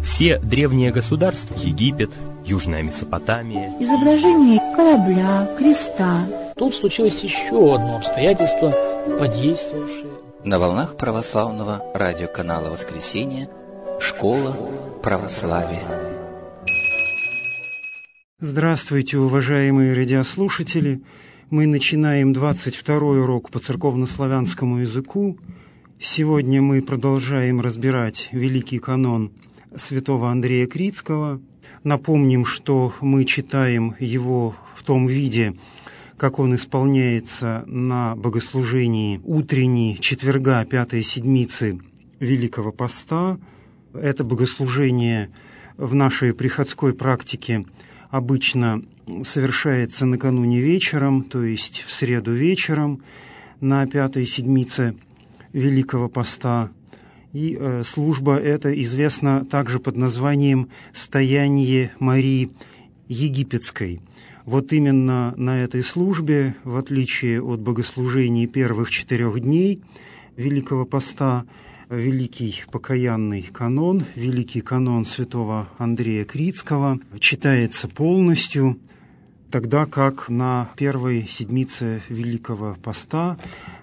Все древние государства, Египет, Южная Месопотамия, изображение корабля, креста. Тут случилось еще одно обстоятельство, подействовавшее. На волнах православного радиоканала «Воскресенье» «Школа православия». Здравствуйте, уважаемые радиослушатели! Мы начинаем 22-й урок по церковнославянскому языку. Сегодня мы продолжаем разбирать великий канон святого Андрея Критского. Напомним, что мы читаем его в том виде, как он исполняется на богослужении утренней четверга пятой седмицы Великого Поста. Это богослужение в нашей приходской практике обычно совершается накануне вечером, то есть в среду вечером на пятой седмице Великого Поста. И служба эта известна также под названием «Стояние Марии Египетской». Вот именно на этой службе, в отличие от богослужений первых 4 дней Великого Поста, великий покаянный канон, великий канон святого Андрея Критского читается полностью, тогда как на первой седмице Великого Поста,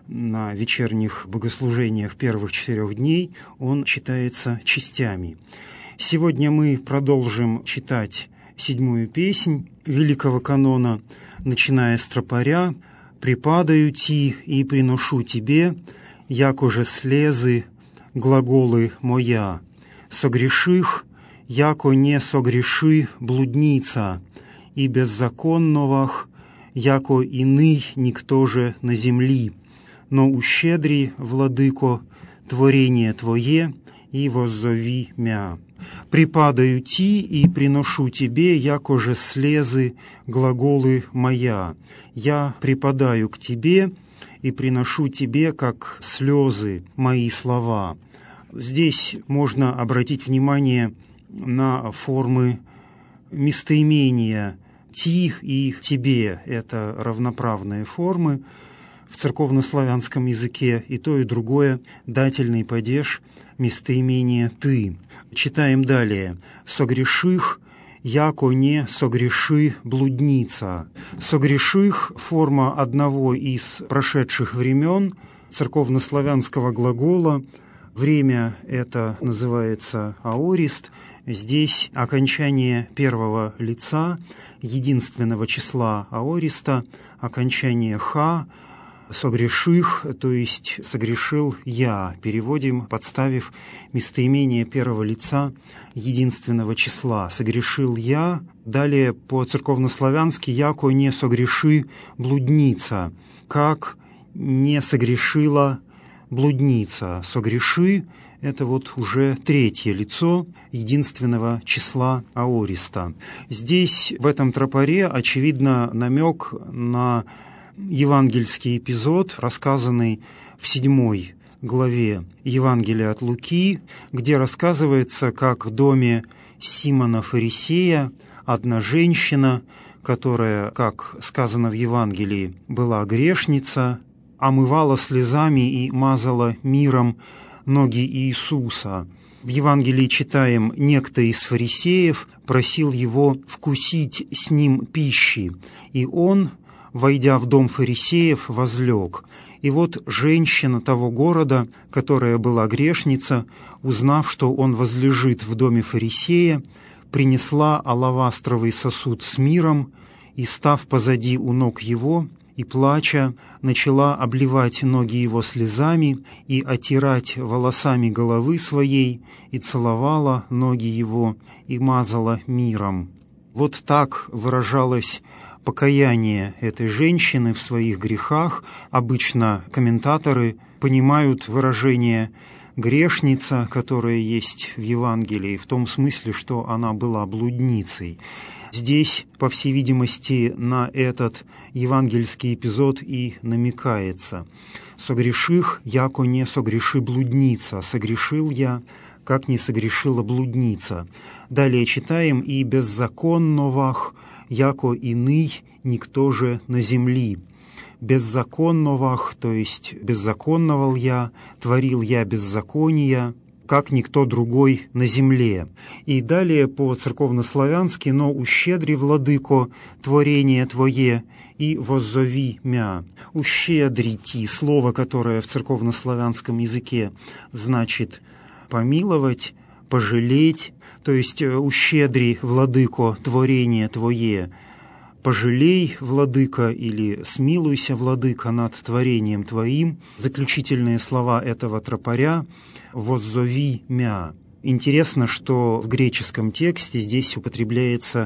на вечерних богослужениях первых 4 дней, он читается частями. Сегодня мы продолжим читать 7-ю песнь Великого канона, начиная с тропаря: «Припадаю ти и приношу тебе, якоже слезы, глаголы моя, согреших, яко не согреши блудница, и беззаконновах, яко иный никто же на земли, но ущедри, владыко, творение Твое, и воззови мя. Припадаю ти и приношу тебе, якоже слезы, глаголы моя. Я припадаю к тебе и приношу тебе, как слезы, мои слова». Здесь можно обратить внимание на формы местоимения «ти» и «тебе». Это равноправные формы в церковнославянском языке, и то, и другое – дательный падеж местоимения «ты». Читаем далее. «Согреших, яко не согреши блудница». «Согреших» – форма одного из прошедших времен церковнославянского глагола. Время это называется аорист. Здесь окончание первого лица, единственного числа аориста, окончание «ха», «согреших», то есть «согрешил я». Переводим, подставив местоимение первого лица единственного числа. «Согрешил я». Далее по-церковнославянски «яко не согреши блудница». Как не согрешила блудница. «Согреши» — это вот уже третье лицо единственного числа аориста. Здесь, в этом тропаре, очевидно, намек на евангельский эпизод, рассказанный в 7 главе Евангелия от Луки, где рассказывается, как в доме Симона Фарисея одна женщина, которая, как сказано в Евангелии, была грешница, омывала слезами и мазала миром ноги Иисуса. В Евангелии читаем: «Некто из фарисеев просил его вкусить с ним пищи, и он, войдя в дом фарисеев, возлег. И вот женщина того города, которая была грешница, узнав, что он возлежит в доме фарисея, принесла алавастровый сосуд с миром и, став позади у ног его, и, плача, начала обливать ноги его слезами и отирать волосами головы своей, и целовала ноги его, и мазала миром». Вот так выражалось покаяние этой женщины в своих грехах. Обычно комментаторы понимают выражение «грешница», которое есть в Евангелии, в том смысле, что она была блудницей. Здесь, по всей видимости, на этот евангельский эпизод и намекается. «Согреших, яко не согреши блудница, согрешил я, как не согрешила блудница». Далее читаем: «И беззаконновах, яко иный никто же на земли». Беззаконновах, то есть беззаконновал я, творил я беззакония, как никто другой на земле. И далее по-церковнославянски: «Но ущедри, владыко, творение Твое, и воззови мя». «Ущедрити» — слово, которое в церковнославянском языке значит «помиловать», «пожалеть». То есть «ущедри, владыко, творение Твое», «пожалей, владыка» или «смилуйся, владыка, над творением Твоим». Заключительные слова этого тропаря «воззови мя». Интересно, что в греческом тексте здесь употребляется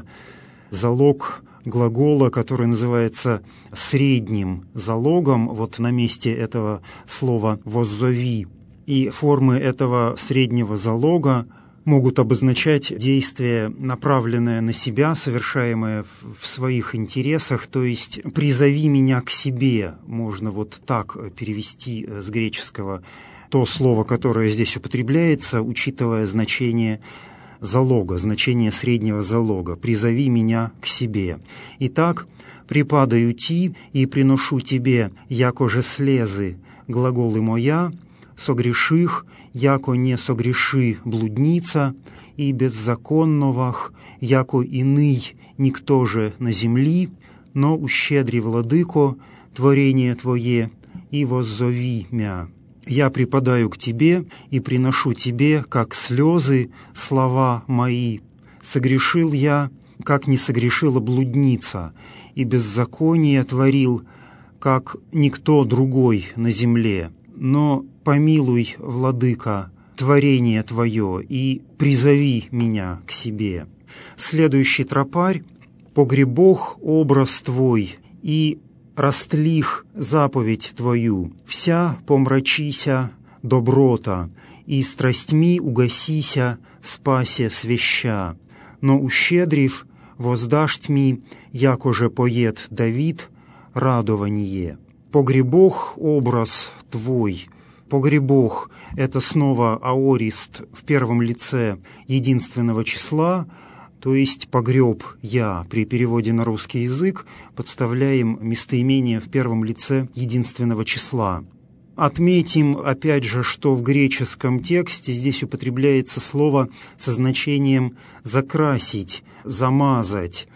залог глагола, который называется средним залогом, вот на месте этого слова «воззови». И формы этого среднего залога могут обозначать действие, направленное на себя, совершаемое в своих интересах, то есть «призови меня к себе», можно вот так перевести с греческого то слово, которое здесь употребляется, учитывая значение залога, значение среднего залога. «Призови меня к себе». Итак, «припадаю ти и приношу тебе, яко же слезы, глаголы моя, согреших, яко не согреши блудница, и беззаконновах, яко иный никто же на земли, но ущедри, владыко, творение Твое, и воззови мя». «Я припадаю к Тебе и приношу Тебе, как слезы, слова мои. Согрешил я, как не согрешила блудница, и беззаконие творил, как никто другой на земле. Но помилуй, владыка, творение Твое, и призови меня к себе». Следующий тропарь: «Погребох образ Твой, и растлих заповедь Твою, вся помрачися доброта, и страстьми угасися спасе свяща. Но ущедрив воздашь тьми, яко же поет Давид, радование. Погребох образ Твой». «Погребох» — это снова аорист в первом лице единственного числа, то есть «погреб я». При переводе на русский язык подставляем местоимение в первом лице единственного числа. Отметим, опять же, что в греческом тексте здесь употребляется слово со значением «закрасить», «замазать».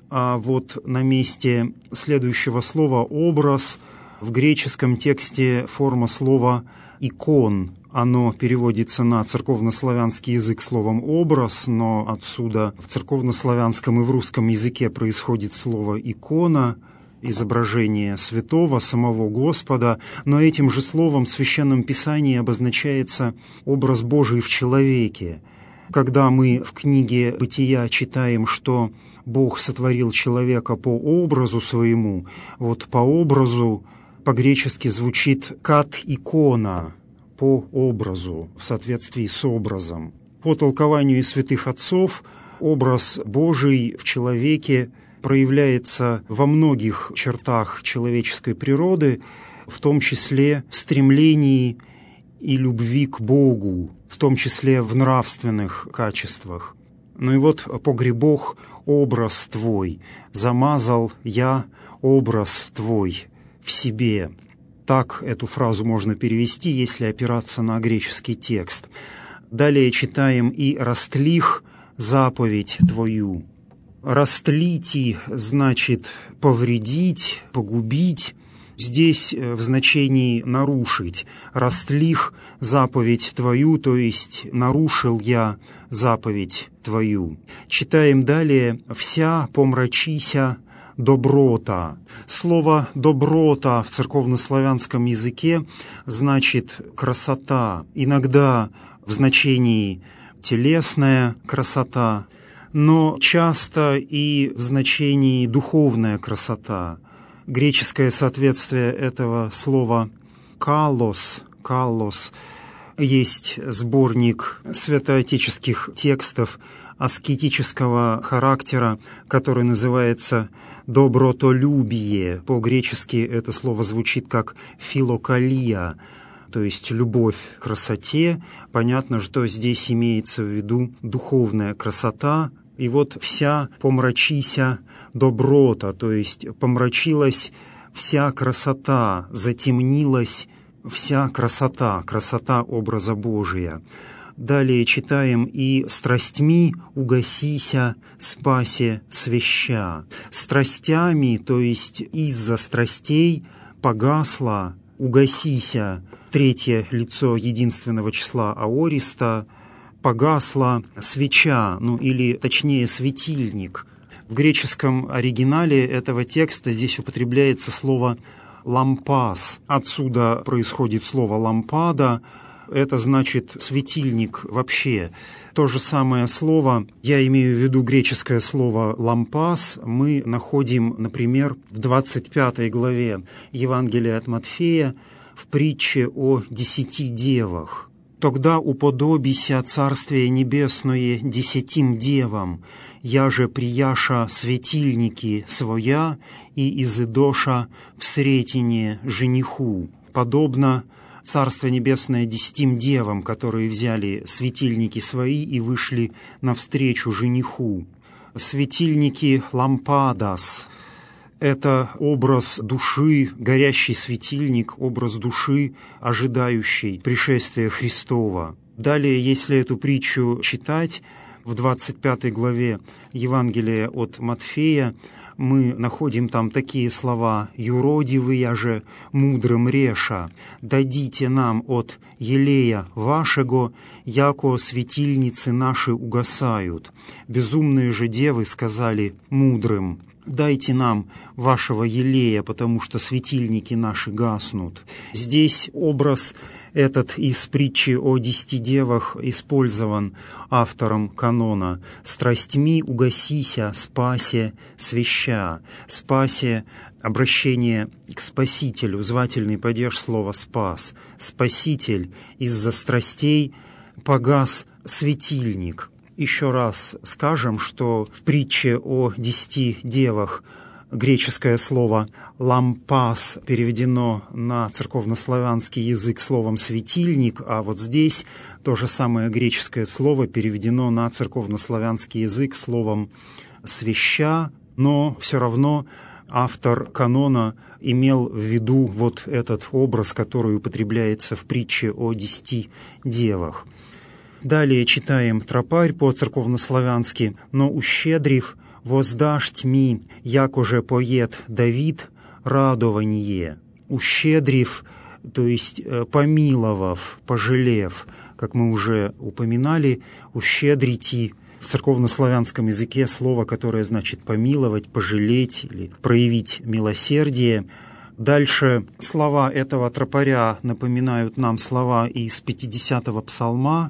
А вот на месте следующего слова «образ» в греческом тексте форма слова «икон». Оно переводится на церковнославянский язык словом «образ», но отсюда в церковнославянском и в русском языке происходит слово «икона», изображение святого, самого Господа, но этим же словом в Священном Писании обозначается образ Божий в человеке. Когда мы в книге «Бытия» читаем, что Бог сотворил человека по образу своему, вот по образу по-гречески звучит «кат икона», по образу, в соответствии с образом. По толкованию святых отцов, образ Божий в человеке проявляется во многих чертах человеческой природы, в том числе в стремлении и любви к Богу, в том числе в нравственных качествах. Ну и вот «погребох образ Твой, замазал я образ Твой в себе». Так эту фразу можно перевести, если опираться на греческий текст. Далее читаем «и растлих заповедь Твою». «Растлити» значит повредить, погубить. Здесь в значении «нарушить». «Растлих заповедь Твою», то есть «нарушил я заповедь Твою». Читаем далее «вся помрачися доброта». Слово «доброта» в церковнославянском языке значит «красота». Иногда в значении «телесная красота», но часто и в значении «духовная красота». Греческое соответствие этого слова «калос», «калос». Есть сборник святоотеческих текстов аскетического характера, который называется «добротолюбие». По-гречески это слово звучит как «филокалия», то есть «любовь к красоте». Понятно, что здесь имеется в виду духовная красота. И вот «вся помрачися доброта», то есть помрачилась вся красота, затемнилась вся красота, красота образа Божия. Далее читаем: «И страстьми угасися, спасе свеща». Страстями, то есть из-за страстей, погасла, угасися, третье лицо единственного числа аориста, погасла свеча, или точнее светильник. В греческом оригинале этого текста здесь употребляется слово «лампас». Отсюда происходит слово «лампада». Это значит светильник вообще. То же самое слово, я имею в виду греческое слово «лампас», мы находим, например, в 25 главе Евангелия от Матфея в притче о 10 девах. «Тогда уподобися Царствие Небесное 10 девам, я же прияша светильники своя и изыдоша в сретине жениху». Подобно Царство Небесное 10 девам, которые взяли светильники свои и вышли навстречу жениху. Светильники лампадас — это образ души, горящий светильник, образ души, ожидающий пришествия Христова. Далее, если эту притчу читать, в 25 главе Евангелия от Матфея мы находим там такие слова: «Юродивыя же мудрым реша, дадите нам от елея вашего, яко светильницы наши угасают. Безумные же девы сказали мудрым: дайте нам вашего елея, потому что светильники наши гаснут». Здесь образ этот из притчи о 10 девах использован автором канона: «Страстьми угасися, спасе свеща». Спасе — обращение к Спасителю, звательный падеж слова «спас». Спаситель, из-за страстей погас светильник. Еще раз скажем, что в притче о 10 девах греческое слово «лампас» переведено на церковнославянский язык словом «светильник», а вот здесь то же самое греческое слово переведено на церковнославянский язык словом «свеща», но все равно автор канона имел в виду вот этот образ, который употребляется в притче о 10 девах. Далее читаем тропарь по-церковнославянски: «Но ущедрив воздашь тьми, якоже поет Давид, радованье». Ущедрив, то есть помиловав, пожалев, как мы уже упоминали, ущедрити в церковнославянском языке слово, которое значит помиловать, пожалеть или проявить милосердие. Дальше слова этого тропаря напоминают нам слова из 50-го псалма,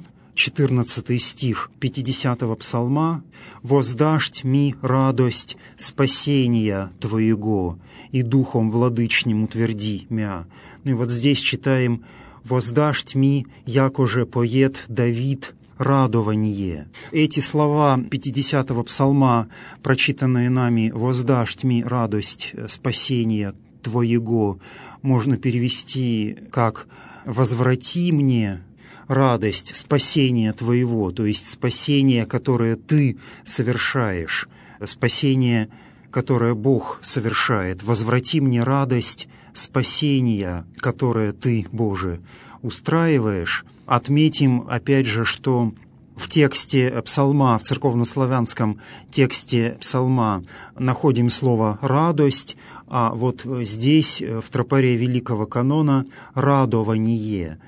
14 стих 50-го псалма: «Воздашь ми радость спасения Твоего, и духом владычним утверди мя». И вот здесь читаем: «Воздашь ми, якоже поет Давид, радованье». Эти слова 50-го псалма, прочитанные нами: «Воздашь ми радость спасения Твоего», можно перевести как «возврати мне радость спасения Твоего», то есть спасение, которое Ты совершаешь, спасение, которое Бог совершает. «Возврати мне радость спасения, которое Ты, Боже, устраиваешь». Отметим, опять же, что в тексте псалма, в церковнославянском тексте псалма находим слово «радость», а вот здесь, в тропаре Великого канона, «радованье».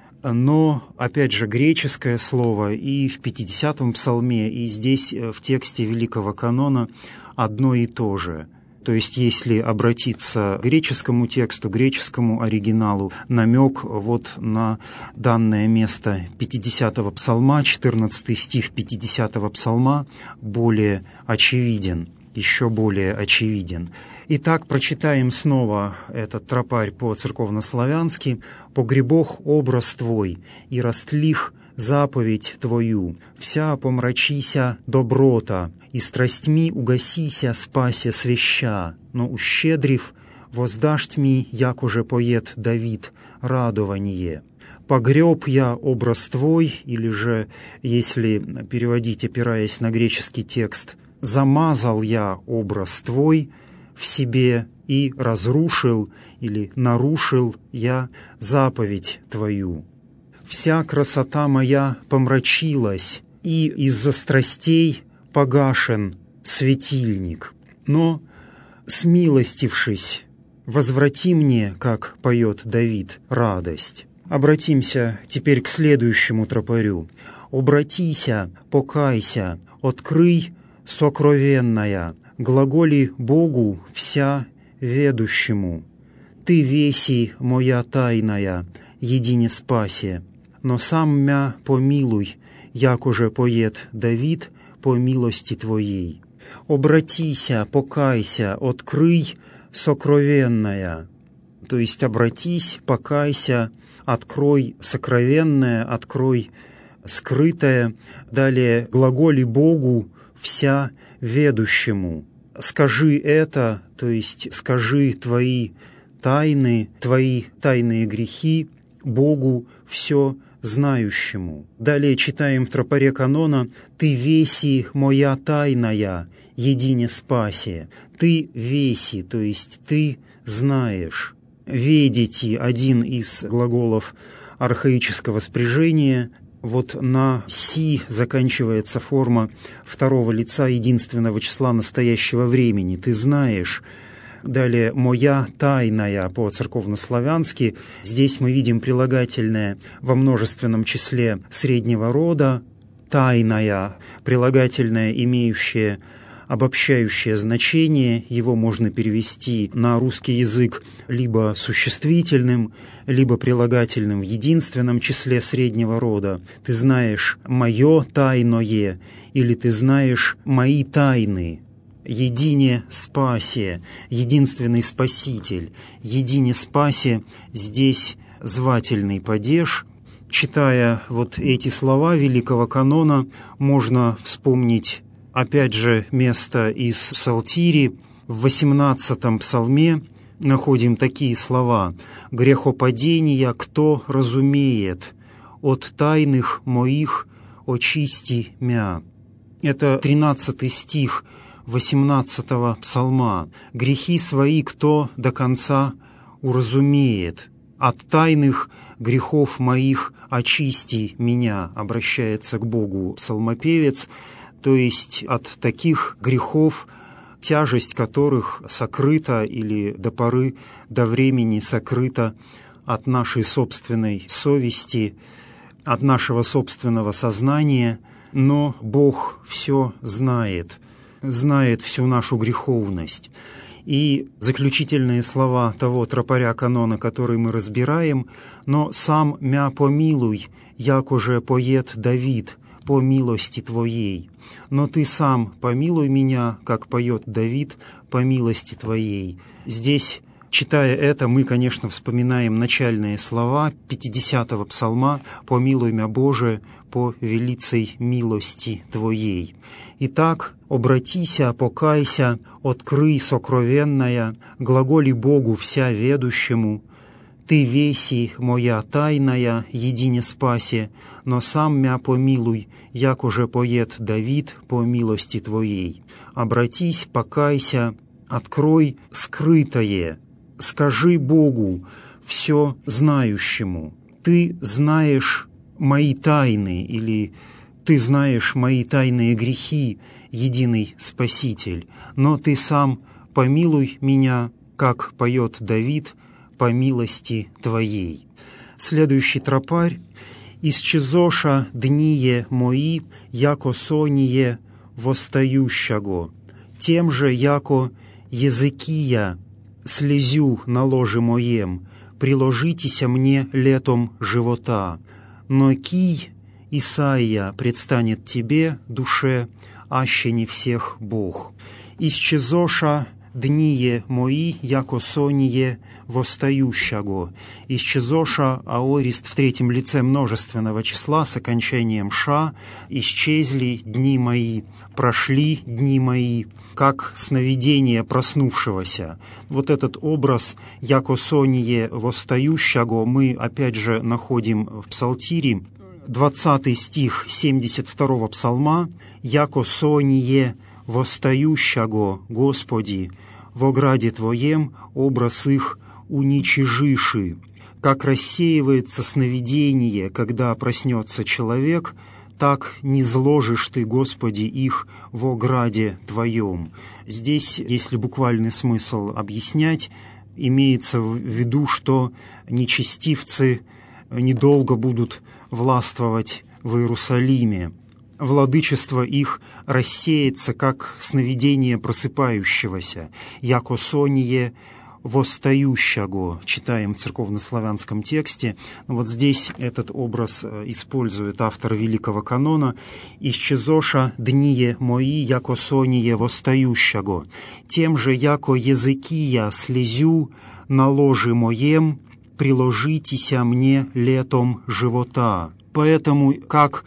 Но, опять же, греческое слово и в 50-м псалме, и здесь в тексте Великого канона одно и то же. То есть, если обратиться к греческому тексту, греческому оригиналу, намек вот на данное место 50-го псалма, 14 стих 50-го псалма более очевиден, еще более очевиден. Итак, прочитаем снова этот тропарь по-церковнославянски: «Погребох образ Твой, и растлих заповедь Твою, вся помрачися доброта, и страстьми угасися спасе свеща, но ущедрив воздашь тьми, якоже поет Давид, радованье». «Погреб я образ Твой», или же, если переводить, опираясь на греческий текст, «замазал я образ Твой в себе и разрушил или нарушил я заповедь Твою». вся красота моя помрачилась, и из-за страстей погашен светильник. Но, смилостившись, возврати мне, как поет Давид, радость. Обратимся теперь к следующему тропарю. «Обратися, покайся, открый сокровенная, глаголи Богу вся ведущему. Ты веси моя тайная, едине спасе, но сам мя помилуй, як уже поет Давид, по милости Твоей. Обратися, покайся, открый сокровенная». То есть обратись, покайся, открой сокровенное, открой скрытое. Далее глаголи Богу вся ведущему. Скажи это, то есть скажи твои тайные грехи Богу все знающему. Далее читаем в тропаре канона: «Ты веси моя тайная, едине спасе». Ты веси, то есть ты знаешь. Ведите — один из глаголов архаического спряжения. Вот на «си» заканчивается форма второго лица единственного числа настоящего времени. Ты знаешь. Далее «моя тайная» по-церковнославянски. Здесь мы видим прилагательное во множественном числе среднего рода. «Тайная» — прилагательное, имеющее обобщающее значение. Его можно перевести на русский язык либо существительным, либо прилагательным в единственном числе среднего рода. Ты знаешь «моё тайное» или ты знаешь «мои тайны». «Едине спасе», единственный спаситель. «Едине спасе» здесь звательный падеж. Читая вот эти слова великого канона, можно вспомнить опять же место из Псалтири. В 18-м псалме находим такие слова: «Грехопадения кто разумеет? От тайных моих очисти мя». Это 13-й стих 18-го псалма. «Грехи свои кто до конца уразумеет? От тайных грехов моих очисти меня», обращается к Богу псалмопевец. То есть от таких грехов, тяжесть которых сокрыта или до поры, до времени сокрыта от нашей собственной совести, от нашего собственного сознания, но Бог все знает всю нашу греховность. И заключительные слова того тропаря канона, который мы разбираем: «Но сам мя помилуй, як уже поет Давид, по милости Твоей». «Но Ты сам помилуй меня, как поет Давид, по милости Твоей». Здесь, читая это, мы, конечно, вспоминаем начальные слова 50-го псалма: «Помилуй мя, Боже, по велицей милости Твоей». Итак, обратися, покайся, открый сокровенная, глаголи Богу вся ведущему. Ты веси моя тайная, едине спасе, но сам мя помилуй, як уже поет Давид, по милости Твоей. Обратись, покайся, открой скрытое, скажи Богу, все знающему. Ты знаешь мои тайны, или ты знаешь мои тайные грехи, единый Спаситель, но ты сам помилуй меня, как поет Давид, по милости Твоей. Следующий тропарь: «Исчезоша дние мои, яко соние восстающего, тем же, яко Езекия, слезю на ложе моем, приложитеся мне летом живота, но кий Исаия предстанет тебе, душе, аще не всех Бог. Исчезоша дние мои, яко соние восстающего». Исчезоша — аорист в третьем лице множественного числа с окончанием «ша». «Исчезли дни мои, прошли дни мои», как сновидение проснувшегося. Вот этот образ «яко соние восстающего» мы опять же находим в Псалтире. 20 стих 72-го псалма: «Яко соние восстающего, Господи, во граде Твоем образ их уничижиши». как рассеивается сновидение, когда проснется человек, так не зложишь ты, Господи, их во граде Твоем». Здесь, если буквальный смысл объяснять, имеется в виду, что нечестивцы недолго будут властвовать в Иерусалиме. Владычество их рассеется, как сновидение просыпающегося, яко соние восстающего, читаем в церковнославянском тексте. Но вот здесь этот образ использует автор Великого канона: «Исчезоша дние мои, яко соние восстающего, тем же, яко языкия слезю на ложе моем, приложитеся мне летом живота». Поэтому, как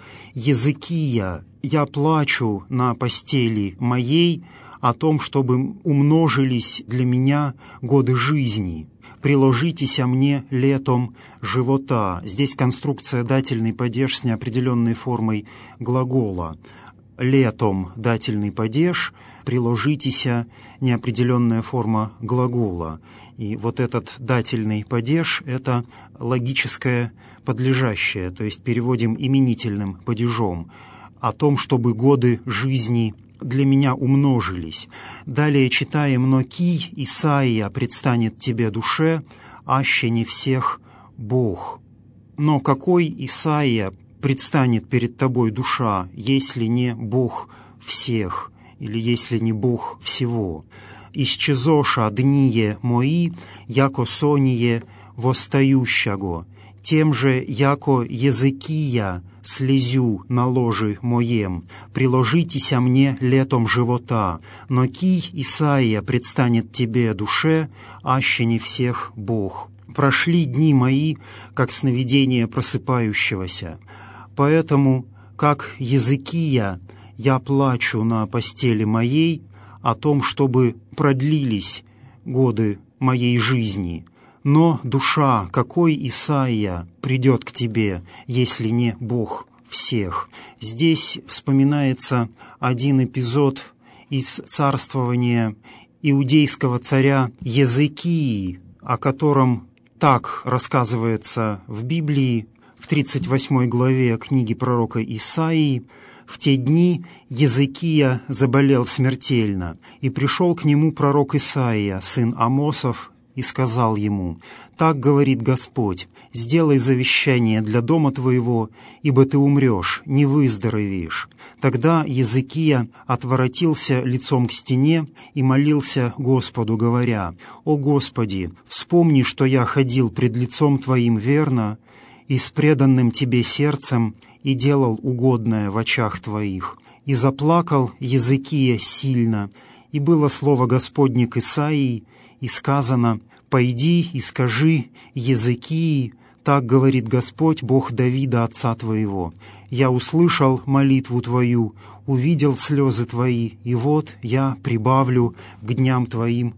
языкия, я плачу на постели моей о том, чтобы умножились для меня годы жизни. «Приложитеся мне летом живота». Здесь конструкция дательный падеж с неопределенной формой глагола. «Летом» дательный падеж, «приложитеся» неопределенная форма глагола. И вот этот дательный падеж — это логическое подлежащее, то есть переводим именительным падежом, о том, чтобы годы жизни для меня умножились. Далее читаем: «Но кий Исаия предстанет тебе душе, аще не всех Бог». Но какой Исаия предстанет перед тобой душа, если не Бог всех, или если не Бог всего? «Исчезоша дние мои, яко соние восстающего, тем же, яко языкия слезю на ложе моем, приложитеся мне летом живота, но кий Исаия предстанет тебе душе, аще не всех Бог. Прошли дни мои, как сновидение просыпающегося. Поэтому, как языкия, я плачу на постели моей о том, чтобы продлились годы моей жизни. Но, душа, какой Исаия придет к тебе, если не Бог всех?» Здесь вспоминается один эпизод из царствования иудейского царя Езекии, о котором так рассказывается в Библии, в 38 главе книги пророка Исаии: «В те дни Езекия заболел смертельно, и пришел к нему пророк Исаия, сын Амосов, и сказал ему: «Так говорит Господь, сделай завещание для дома твоего, ибо ты умрешь, не выздоровеешь». Тогда Езекия отворотился лицом к стене и молился Господу, говоря: «О Господи, вспомни, что я ходил пред лицом Твоим верно и с преданным Тебе сердцем, и делал угодное в очах Твоих». И заплакал Езекия сильно, и было слово Господне к Исаии, и сказано: «Пойди и скажи Езекии, так говорит Господь, Бог Давида, отца твоего: я услышал молитву твою, увидел слезы твои, и вот я прибавлю к дням твоим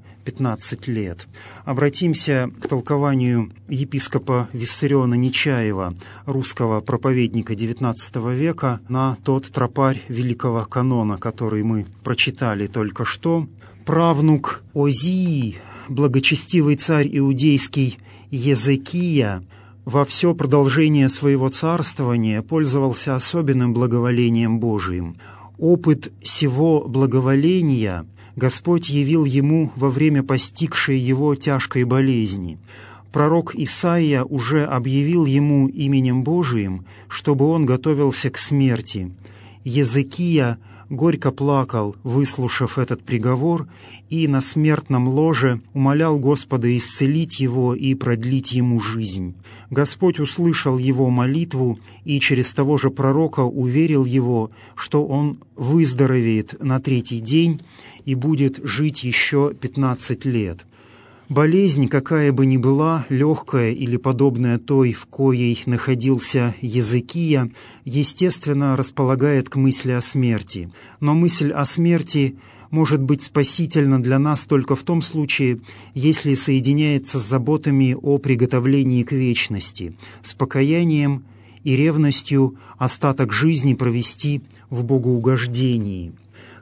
15 лет». Обратимся к толкованию епископа Виссариона Нечаева, русского проповедника XIX века, на тот тропарь Великого канона, который мы прочитали только что. Правнук Озии, благочестивый царь иудейский Езекия, во все продолжение своего царствования пользовался особенным благоволением Божиим. Опыт сего благоволения Господь явил ему во время постигшей его тяжкой болезни. Пророк Исаия уже объявил ему именем Божиим, чтобы он готовился к смерти. Езекия горько плакал, выслушав этот приговор, и на смертном ложе умолял Господа исцелить его и продлить ему жизнь. Господь услышал его молитву и через того же пророка уверил его, что он выздоровеет на 3-й день и будет жить еще 15 лет. Болезнь, какая бы ни была, легкая или подобная той, в коей находился Езекия, естественно, располагает к мысли о смерти. Но мысль о смерти может быть спасительна для нас только в том случае, если соединяется с заботами о приготовлении к вечности, с покаянием и ревностью остаток жизни провести в богоугождении.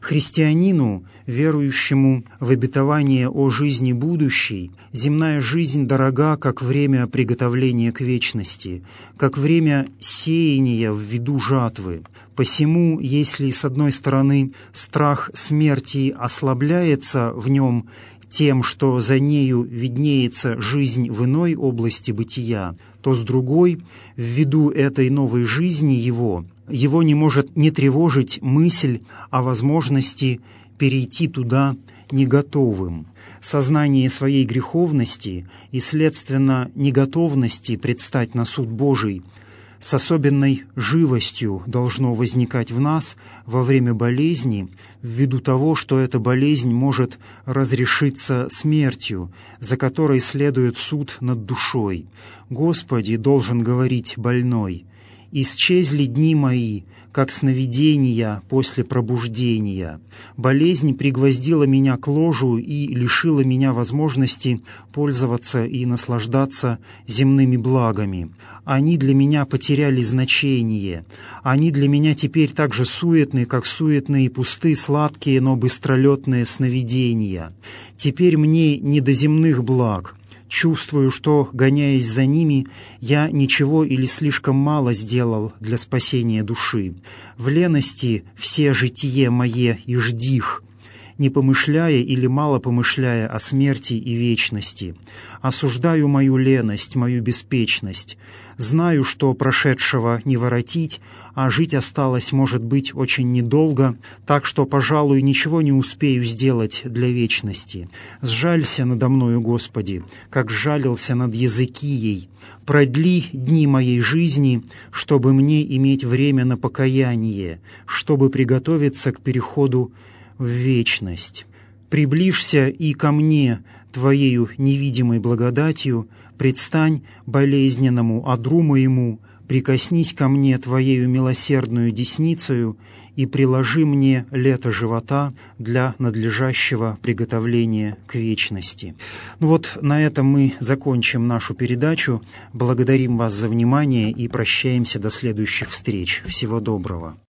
Христианину, верующему в обетование о жизни будущей, земная жизнь дорога, как время приготовления к вечности, как время сеяния в виду жатвы. Посему, если с одной стороны страх смерти ослабляется в нем тем, что за нею виднеется жизнь в иной области бытия, то с другой, ввиду этой новой жизни его не может не тревожить мысль о возможности перейти туда не готовым. Сознание своей греховности и, следственно, неготовности предстать на суд Божий с особенной живостью должно возникать в нас во время болезни, ввиду того, что эта болезнь может разрешиться смертью, за которой следует суд над душой. «Господи, должен говорить больной, исчезли дни мои, как сновидения после пробуждения. Болезнь пригвоздила меня к ложу и лишила меня возможности пользоваться и наслаждаться земными благами. Они для меня потеряли значение. Они для меня теперь так же суетны, как суетные и пусты, сладкие, но быстролетные сновидения. Теперь мне не до земных благ». Чувствую, что, гоняясь за ними, я ничего или слишком мало сделал для спасения души. В лености все житие мое и ждих, не помышляя или мало помышляя о смерти и вечности. Осуждаю мою леность, мою беспечность. Знаю, что прошедшего не воротить, а жить осталось, может быть, очень недолго, так что, пожалуй, ничего не успею сделать для вечности. Сжалься надо мною, Господи, как сжалился над Языкией. Продли дни моей жизни, чтобы мне иметь время на покаяние, чтобы приготовиться к переходу в вечность. Приближься и ко мне Твоею невидимой благодатью, предстань болезненному одру моему, прикоснись ко мне Твоею милосердную десницею и приложи мне лето живота для надлежащего приготовления к вечности. Ну вот на этом мы закончим нашу передачу. Благодарим вас за внимание и прощаемся до следующих встреч. Всего доброго.